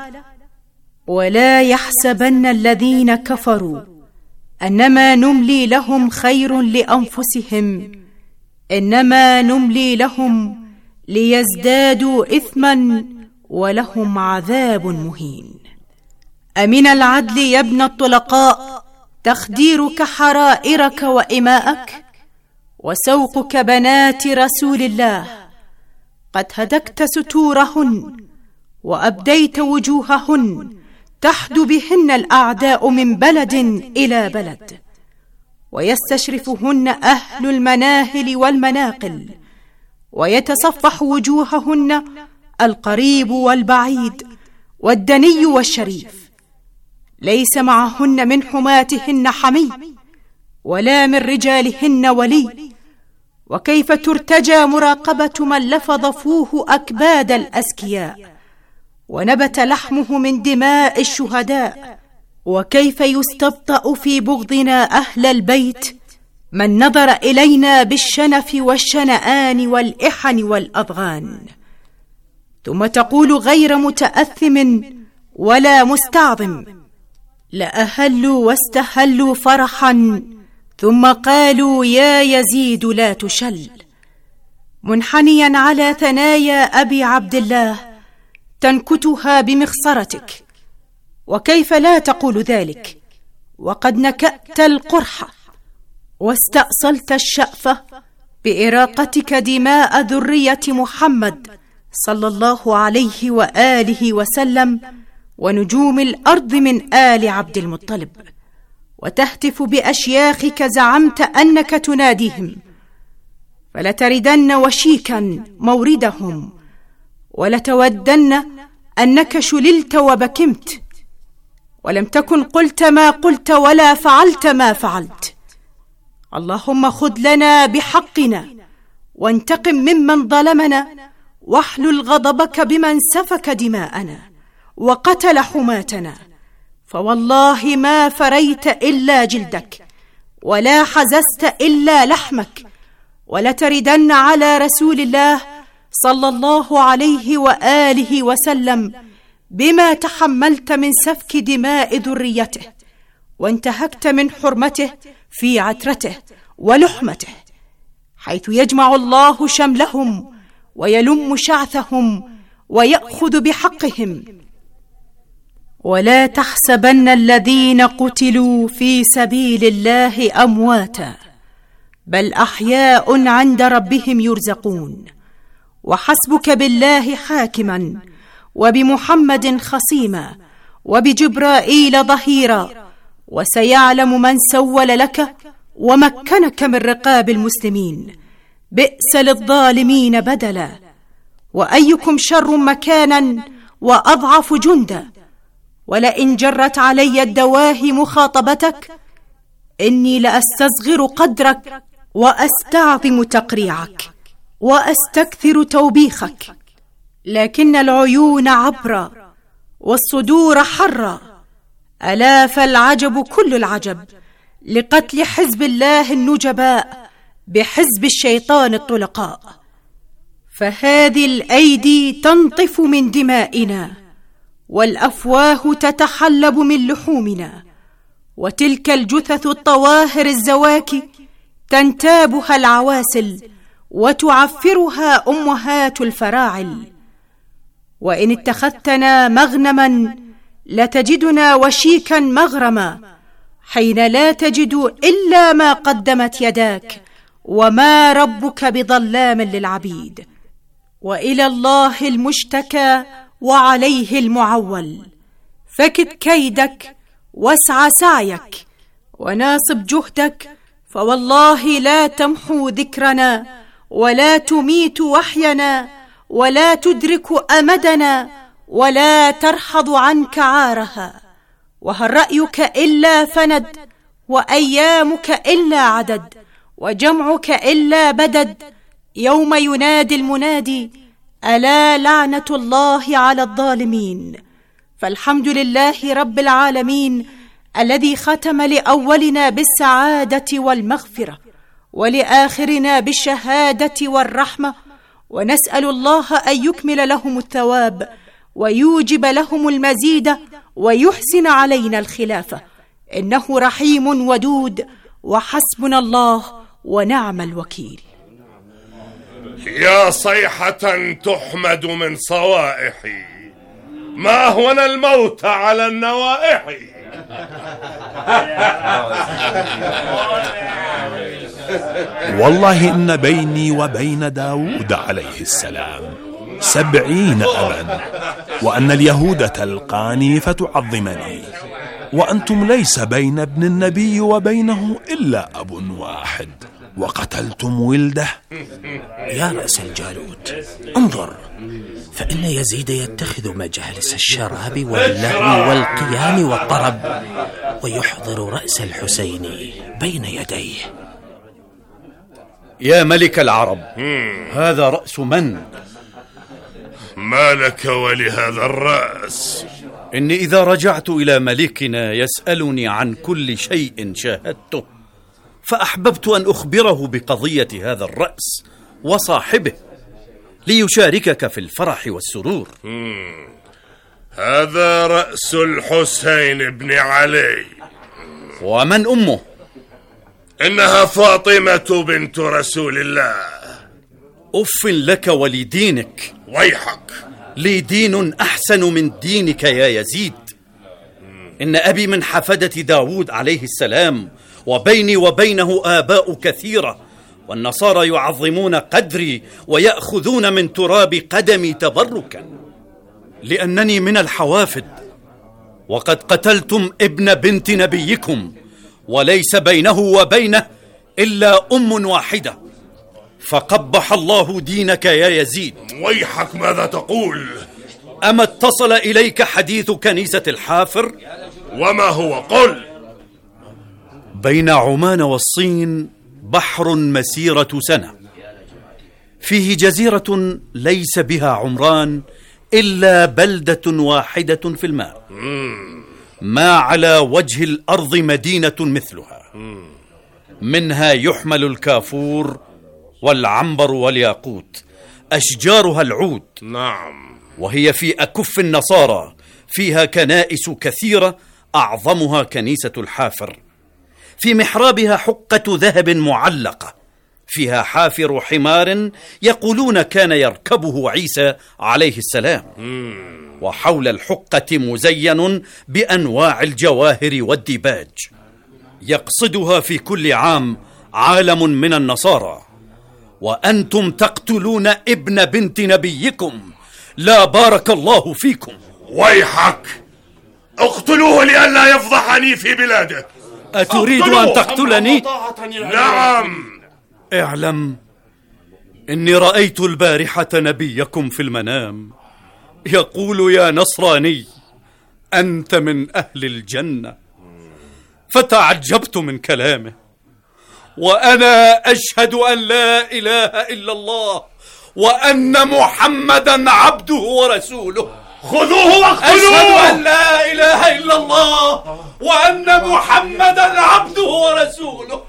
ولا يحسبن الذين كفروا أنما نملي لهم خير لأنفسهم، إنما نملي لهم ليزدادوا إثما ولهم عذاب مهين. أمن العدل يا ابن الطلقاء تخديرك حرائرك وإماءك وسوقك بنات رسول الله؟ قد هدكت ستورهن وأبديت وجوههن تحدو بهن الأعداء من بلد إلى بلد، ويستشرفهن أهل المناهل والمناقل، ويتصفح وجوههن القريب والبعيد والدني والشريف. ليس معهن من حماتهن حمي ولا من رجالهن ولي. وكيف ترتجى مراقبة من لفظ فوه أكباد الأزكياء ونبت لحمه من دماء الشهداء؟ وكيف يستبطأ في بغضنا أهل البيت من نظر إلينا بالشنف والشنآن والإحن والأضغان؟ ثم تقول غير متأثم ولا مستعظم: لأهلوا واستهلوا فرحا ثم قالوا يا يزيد لا تشل. منحنيا على ثنايا أبي عبد الله تنكتها بمخصرتك. وكيف لا تقول ذلك وقد نكأت القرحة واستأصلت الشأفة بإراقتك دماء ذرية محمد صلى الله عليه وآله وسلم ونجوم الأرض من آل عبد المطلب، وتهتف بأشياخك زعمت أنك تناديهم، فلتردن وشيكا موردهم ولتودن أنك شللت وبكمت، ولم تكن قلت ما قلت ولا فعلت ما فعلت. اللهم خذ لنا بحقنا وانتقم ممن ظلمنا، واحلل غضبك بمن سفك دماءنا وقتل حماتنا، فوالله ما فريت إلا جلدك ولا حززت إلا لحمك، ولتردن على رسول الله صلى الله عليه وآله وسلم بما تحملت من سفك دماء ذريته، وانتهكت من حرمته في عترته ولحمته، حيث يجمع الله شملهم ويلم شعثهم ويأخذ بحقهم. ولا تحسبن الذين قتلوا في سبيل الله أمواتا، بل أحياء عند ربهم يرزقون. وحسبك بالله حاكما، وبمحمد خصيما، وبجبرائيل ظهيرا، وسيعلم من سول لك ومكنك من رقاب المسلمين. بئس للظالمين بدلا، وأيكم شر مكانا وأضعف جندا. ولئن جرت علي الدواهي مخاطبتك، إني لأستصغر قدرك وأستعظم تقريعك وأستكثر توبيخك، لكن العيون عبرا والصدور حرا. ألا فالعجب كل العجب لقتل حزب الله النجباء بحزب الشيطان الطلقاء. فهذه الأيدي تنطف من دمائنا، والأفواه تتحلب من لحومنا، وتلك الجثث الطواهر الزواكي تنتابها العواسل وتعفرها أمهات الفراعل. وإن اتخذتنا مغنما لتجدنا وشيكا مغرما، حين لا تجد إلا ما قدمت يداك، وما ربك بظلام للعبيد. وإلى الله المشتكى وعليه المعول، فكد كيدك واسع سعيك وناصب جهدك، فوالله لا تمحو ذكرنا ولا تميت وحينا ولا تدرك أمدنا ولا ترحض عنك عارها. وهل رأيك إلا فند، وأيامك إلا عدد، وجمعك إلا بدد، يوم ينادي المنادي ألا لعنة الله على الظالمين. فالحمد لله رب العالمين الذي ختم لأولنا بالسعادة والمغفرة، ولآخرنا بالشهادة والرحمة، ونسأل الله أن يكمل لهم الثواب ويوجب لهم المزيد ويحسن علينا الخلافة، إنه رحيم ودود، وحسبنا الله ونعم الوكيل. يا صيحة تحمد من صوائحي، ما أهون الموت على النوائح. والله إن بيني وبين داود عليه السلام سبعين أبا، وأن اليهود تلقاني فتعظمني، وأنتم ليس بين ابن النبي وبينه إلا أب واحد، وقتلتم ولده. يا رأس الجالوت، انظر، فإن يزيد يتخذ مجالس الشراب واللهو والقيام والطرب، ويحضر رأس الحسين بين يديه. يا ملك العرب، هذا رأس من؟ ما لك ولهذا الرأس؟ إني إذا رجعت إلى ملكنا يسألني عن كل شيء شاهدته، فأحببت أن أخبره بقضية هذا الرأس وصاحبه ليشاركك في الفرح والسرور. مم. هذا رأس الحسين بن علي. ومن أمه؟ إنها فاطمة بنت رسول الله. أف لك ولدينك. ويحك، لي دين أحسن من دينك يا يزيد. إن أبي من حفدة داود عليه السلام، وبيني وبينه آباء كثيرة، والنصارى يعظمون قدري ويأخذون من تراب قدمي تبركا، لأنني من الحوافد، وقد قتلتم ابن بنت نبيكم، وليس بينه وبينه إلا أم واحدة، فقبح الله دينك يا يزيد. ويحك، ماذا تقول؟ أما اتصل إليك حديث كنيسة الحافر؟ وما هو؟ قل. بين عمان والصين بحر مسيرة سنة، فيه جزيرة ليس بها عمران إلا بلدة واحدة في الماء، ما على وجه الأرض مدينة مثلها، منها يحمل الكافور والعنبر والياقوت، أشجارها العود. نعم. وهي في أكف النصارى، فيها كنائس كثيرة أعظمها كنيسة الحافر، في محرابها حقة ذهب معلقة، فيها حافر حمار يقولون كان يركبه عيسى عليه السلام، وحول الحقة مزين بأنواع الجواهر والديباج، يقصدها في كل عام عالم من النصارى، وأنتم تقتلون ابن بنت نبيكم، لا بارك الله فيكم. ويحك، اقتلوه لئلا يفضحني في بلاده. أتريد أن تقتلني؟ نعم. اعلم إني رأيت البارحة نبيكم في المنام يقول يا نصراني أنت من أهل الجنة، فتعجبت من كلامه، وأنا أشهد أن لا إله إلا الله وأن محمدا عبده ورسوله. خذوه واقتلوه. أشهد أن لا إله إلا الله وأن محمدا عبده ورسوله.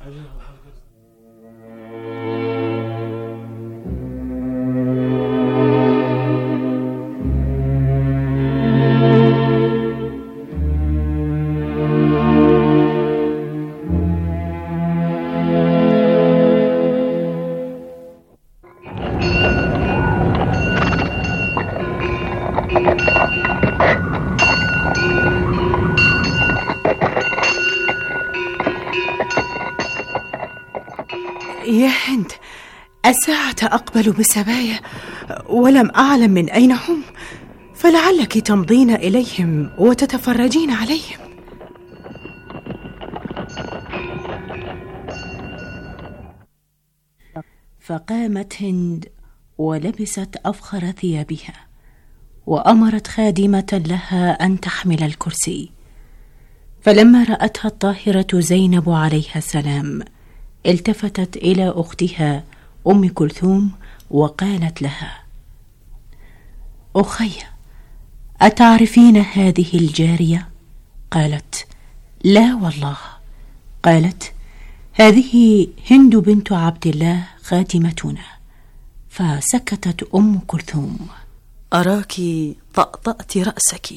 يا هند، الساعة أقبل بسبايا ولم أعلم من أين هم، فلعلك تمضين إليهم وتتفرجين عليهم. فقامت هند ولبست أفخر ثيابها، وأمرت خادمة لها أن تحمل الكرسي. فلما رأتها الطاهرة زينب عليها السلام التفتت إلى أختها أم كلثوم وقالت لها: أخي، أتعرفين هذه الجارية؟ قالت: لا والله. قالت: هذه هند بنت عبد الله خادمتنا. فسكتت أم كلثوم. أراك طأطأت رأسك.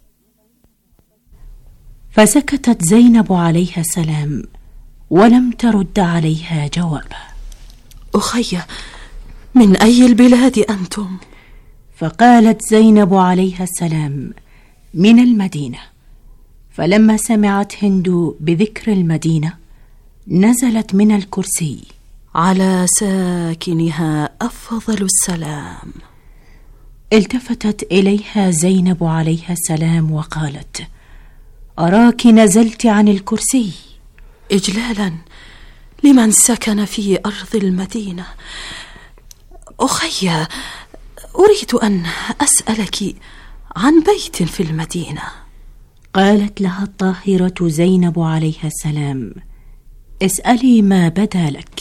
فسكتت زينب عليها السلام ولم ترد عليها جوابا. أخي، من أي البلاد أنتم؟ فقالت زينب عليها السلام: من المدينة. فلما سمعت هند بذكر المدينة نزلت من الكرسي. على ساكنها أفضل السلام. التفتت إليها زينب عليها السلام وقالت: أراك نزلت عن الكرسي. إجلالا لمن سكن في أرض المدينة. أخي، أريد أن أسألك عن بيت في المدينة. قالت لها الطاهرة زينب عليها السلام: اسألي ما بدا لك.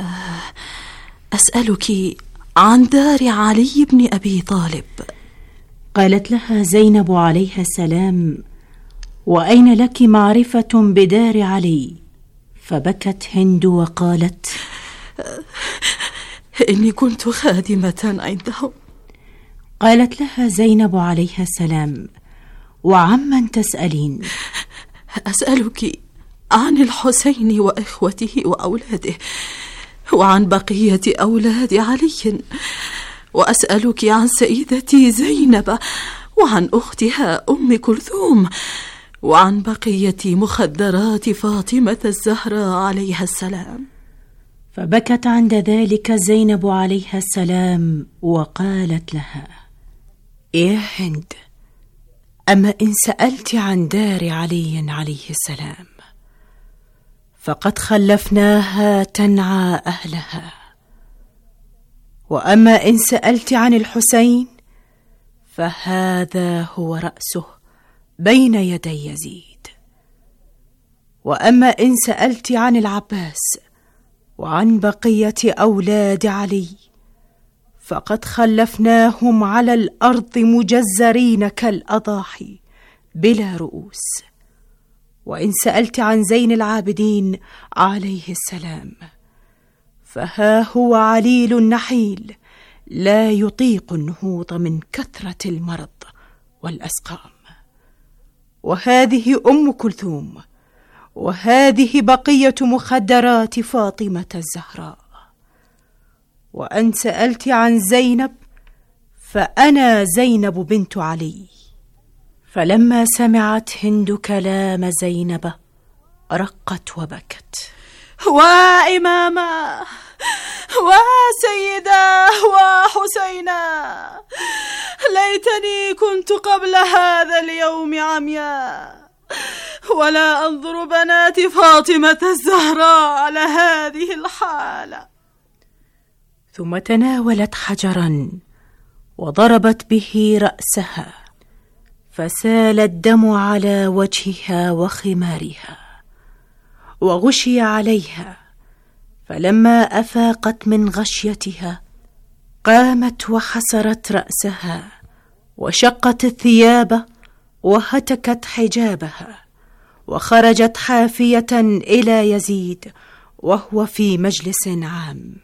أسألك عن دار علي بن أبي طالب. قالت لها زينب عليها السلام: وأين لك معرفة بدار علي؟ فبكت هند وقالت: إني كنت خادمة عندهم. قالت لها زينب عليها السلام: وعمن تسألين؟ أسألك عن الحسين وإخوته وأولاده، وعن بقية أولاد علي، وأسألك عن سيدتي زينب، وعن أختها أم كلثوم، وعن بقية مخدرات فاطمة الزهراء عليها السلام. فبكت عند ذلك زينب عليها السلام وقالت لها: يا هند، أما إن سألت عن دار علي عليه السلام فقد خلفناها تنعى أهلها، وأما إن سألت عن الحسين فهذا هو رأسه بين يدي يزيد، وأما إن سألت عن العباس وعن بقية أولاد علي، فقد خلفناهم على الأرض مجزرين كالأضاحي بلا رؤوس. وإن سألت عن زين العابدين عليه السلام، فها هو عليل نحيل لا يطيق النهوض من كثرة المرض والأسقام. وهذه أم كلثوم، وهذه بقية مخدرات فاطمة الزهراء. وأن سألت عن زينب، فأنا زينب بنت علي. فلما سمعت هند كلام زينب رقت وبكت. وإماما وسيدا وحسينا، ليتني كنت قبل هذا اليوم عمياء ولا أنظر بنات فاطمة الزهراء على هذه الحالة. ثم تناولت حجرا وضربت به رأسها، فسال الدم على وجهها وخمارها، وغشي عليها. فلما أفاقت من غشيتها قامت وحسرت رأسها وشقت الثياب وهتكت حجابها، وخرجت حافية إلى يزيد وهو في مجلس عام.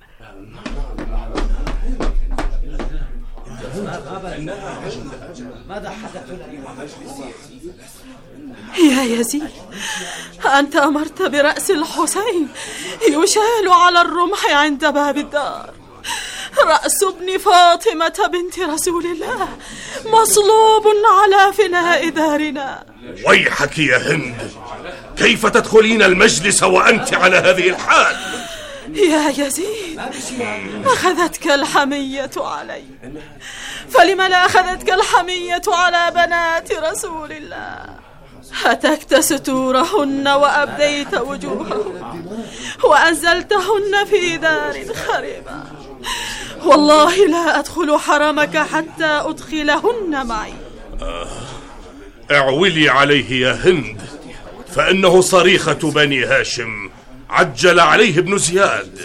يا يزيد، أنت أمرت برأس الحسين يشال على الرمح عند باب الدار. رأس ابن فاطمة بنت رسول الله مصلوب على فناء دارنا. ويحك يا هند، كيف تدخلين المجلس وأنت على هذه الحال؟ يا يزيد، أخذتك الحمية علي، فلم لا أخذتك الحمية على بنات رسول الله؟ هتكت ستورهن وأبديت وجوههن وأنزلتهن في دار خربة. والله لا أدخل حرمك حتى أدخلهن معي. آه. اعولي عليه يا هند، فإنه صريخة بني هاشم، عجل عليه ابن زياد.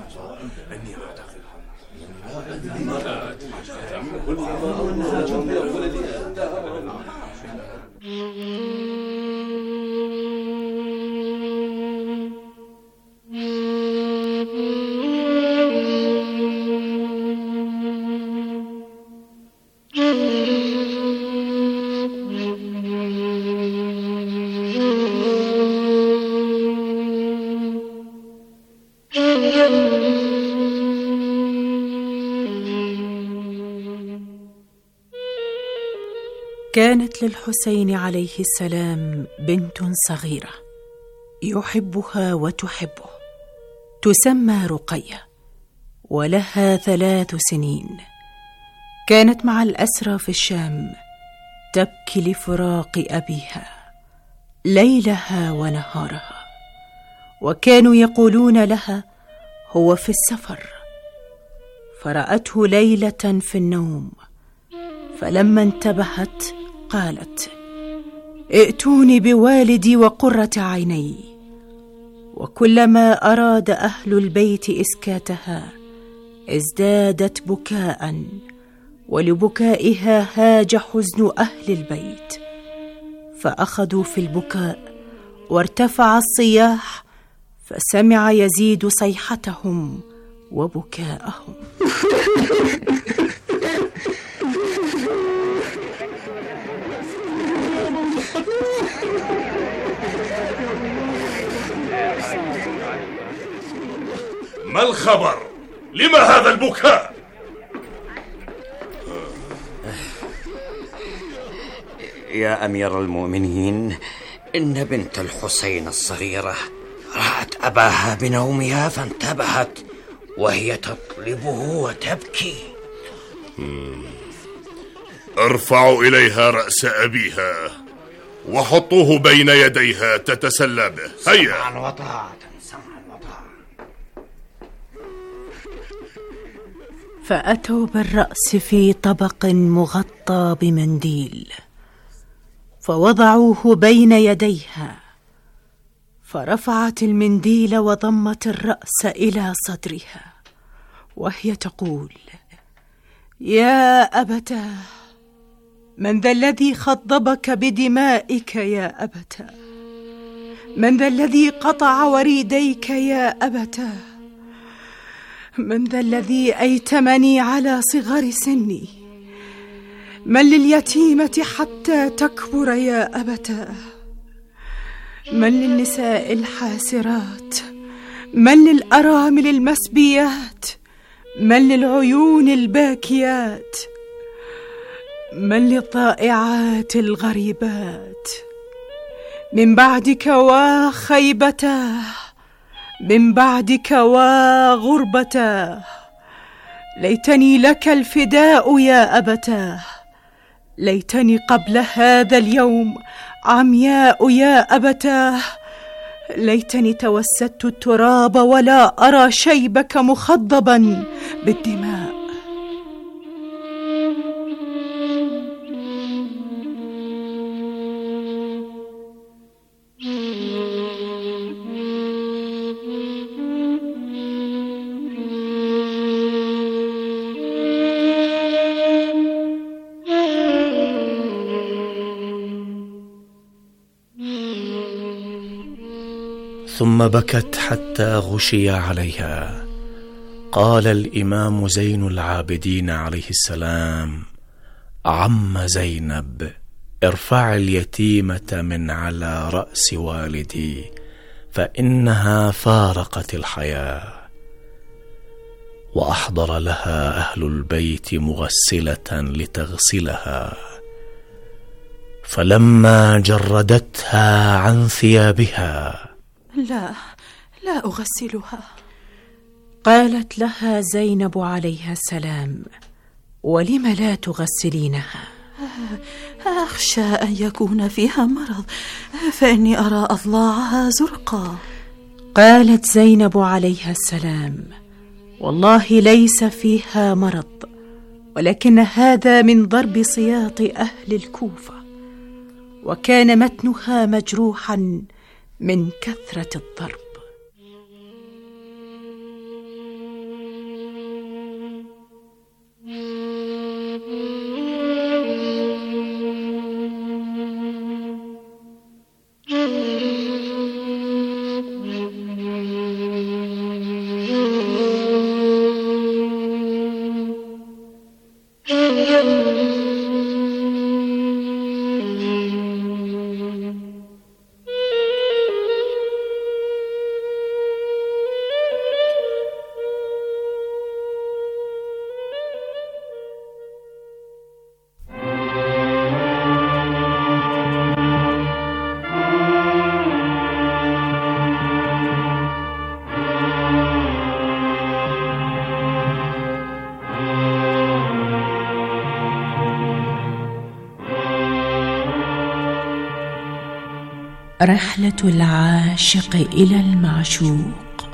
كانت للحسين عليه السلام بنت صغيرة يحبها وتحبه، تسمى رقية، ولها ثلاث سنين. كانت مع الأسرى في الشام تبكي لفراق أبيها ليلها ونهارها، وكانوا يقولون لها هو في السفر. فرأته ليلة في النوم، فلما انتبهت قالت: ائتوني بوالدي وقرة عيني. وكلما أراد أهل البيت إسكاتها ازدادت بكاء، ولبكائها هاج حزن أهل البيت، فأخذوا في البكاء وارتفع الصياح، فسمع يزيد صيحتهم وبكاءهم. ما الخبر؟ لما هذا البكاء؟ يا أمير المؤمنين، إن بنت الحسين الصغيرة رأت أباها بنومها فانتبهت وهي تطلبه وتبكي. ارفعوا إليها رأس أبيها وحطوه بين يديها تتسلى به. هيا. سمعا وطاعة، سمعا وطاعة. فأتوا بالرأس في طبق مغطى بمنديل، فوضعوه بين يديها، فرفعت المنديل وضمت الرأس إلى صدرها وهي تقول: يا أبتاه، من ذا الذي خضبك بدمائك يا أبتاه؟ من ذا الذي قطع وريديك يا أبتاه؟ من ذا الذي أيتمني على صغر سني؟ من لليتيمة حتى تكبر يا أبتاه؟ من للنساء الحاسرات؟ من للأرامل المسبيات؟ من للعيون الباكيات؟ من للضائعات الغريبات؟ من بعدك وخيبتاه، من بعدك وغربتاه، ليتني لك الفداء يا أبتاه، ليتني قبل هذا اليوم عمياء يا أبتاه، ليتني توسدت التراب ولا أرى شيبك مخضبا بالدماء. ثم بكت حتى غشي عليها. قال الإمام زين العابدين عليه السلام: عم زينب، ارفع اليتيمة من على رأس والدي، فإنها فارقت الحياة. وأحضر لها أهل البيت مغسلة لتغسلها، فلما جردتها عن ثيابها: لا لا أغسلها. قالت لها زينب عليها السلام: ولم لا تغسلينها؟ أخشى أن يكون فيها مرض، فإني أرى أضلاعها زرقا. قالت زينب عليها السلام: والله ليس فيها مرض، ولكن هذا من ضرب سياط أهل الكوفة، وكان متنها مجروحا من كثرة الضرب. رحلة العاشق إلى المعشوق.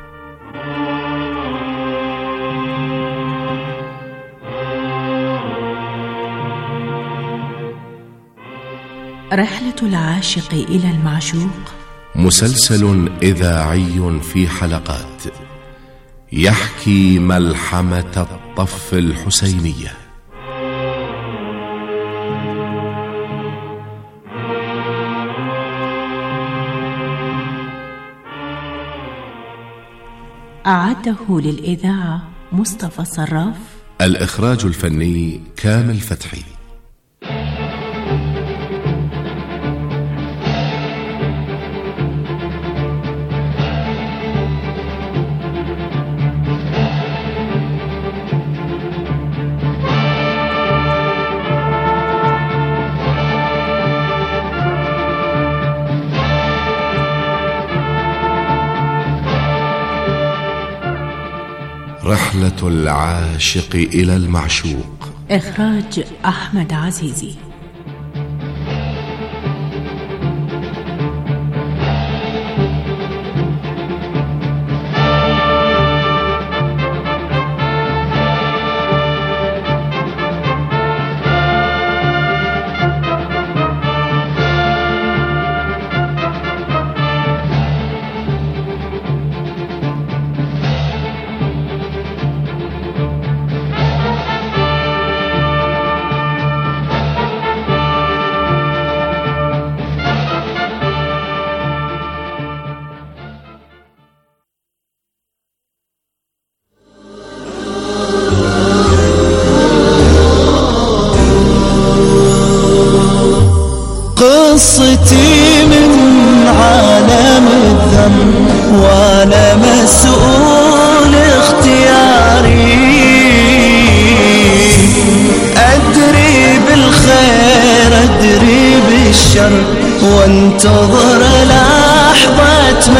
رحلة العاشق إلى المعشوق مسلسل إذاعي في حلقات يحكي ملحمة الطف الحسينية. أعده للإذاعة مصطفى صراف. الإخراج الفني كامل فتحي. رحلة العاشق إلى المعشوق. إخراج أحمد عزيزي.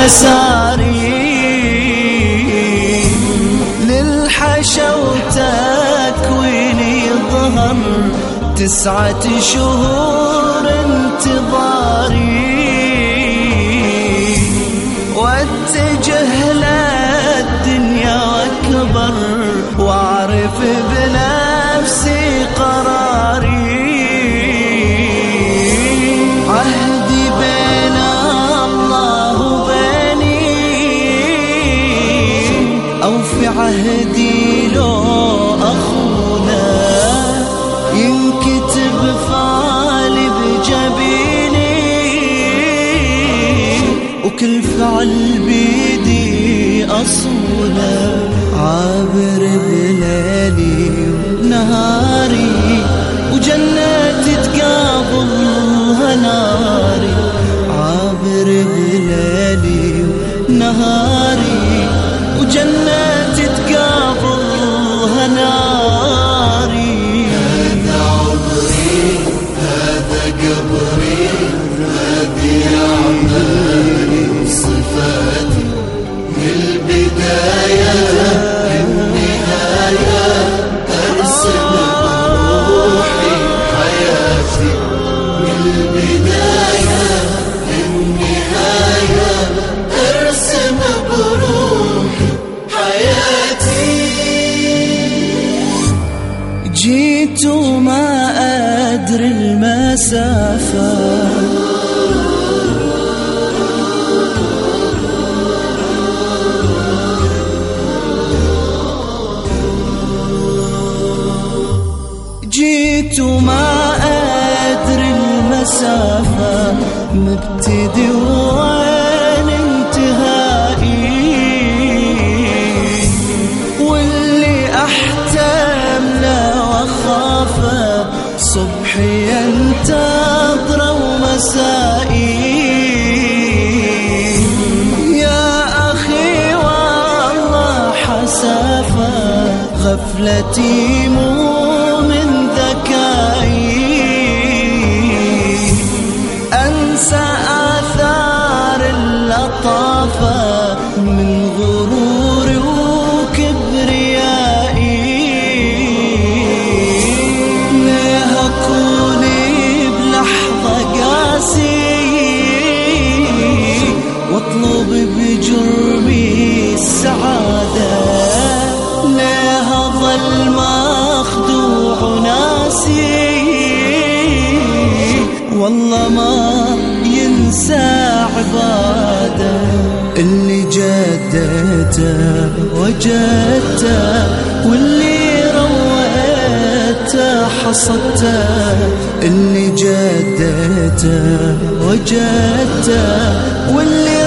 مساري للحشا وتكويني ظهر تسعة شهور انتظاري واتجه للدنيا واكبر واعرف بنفسي قراري عهدي بين الله وبيني أو في عهدي لو أخونا ينكتب فعلي بجبيني وكل فعل بيدي أصوله عابر بليلي ونهاري وجناتي تقابلها ناري عابر بليلي ونهاري وجناتي تقابلها ناري هذا عمري هذا قبري هذه أعمالي وصفاتي من البداية للنهاية أرسم بروحي حياتي من البداية للنهاية أرسم بروحي حياتي جيت وما أدري المسافة جيت وما أدري المسافة مبتدي وين انتهائي واللي أحتم له وأخافه صبحي ينتظر ومسائي يا أخي والله حسافة غفلتي مو من ذكائي أنسى آثار اللطافة من غروري وكبريائي ليه أكوني بلحظة قاسي واطلب بجرمي السعادة ليه أظل مخدوع ناسي والله ما ينسى عباده اللي جدته وجدته واللي رويته حصدته اللي جدته وجدته واللي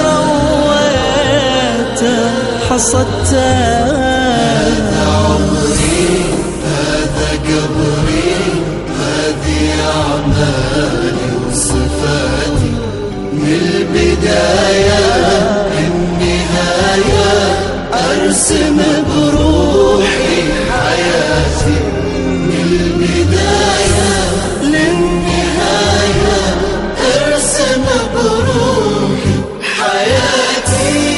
رويته حصدته هذا عمري هذا قبري هذه أعمالي وصفاتي من البداية للنهاية أرسم بروحي حياتي من البداية للنهاية أرسم بروحي حياتي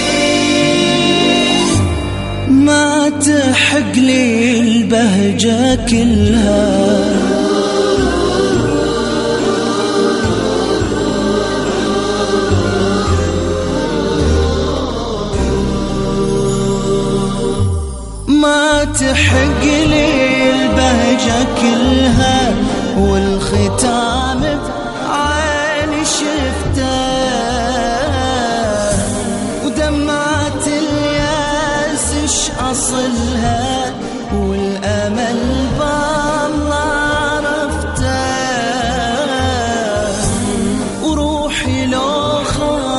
ما تحق لي البهجة كلها ما تحق لي البهجة كلها والختام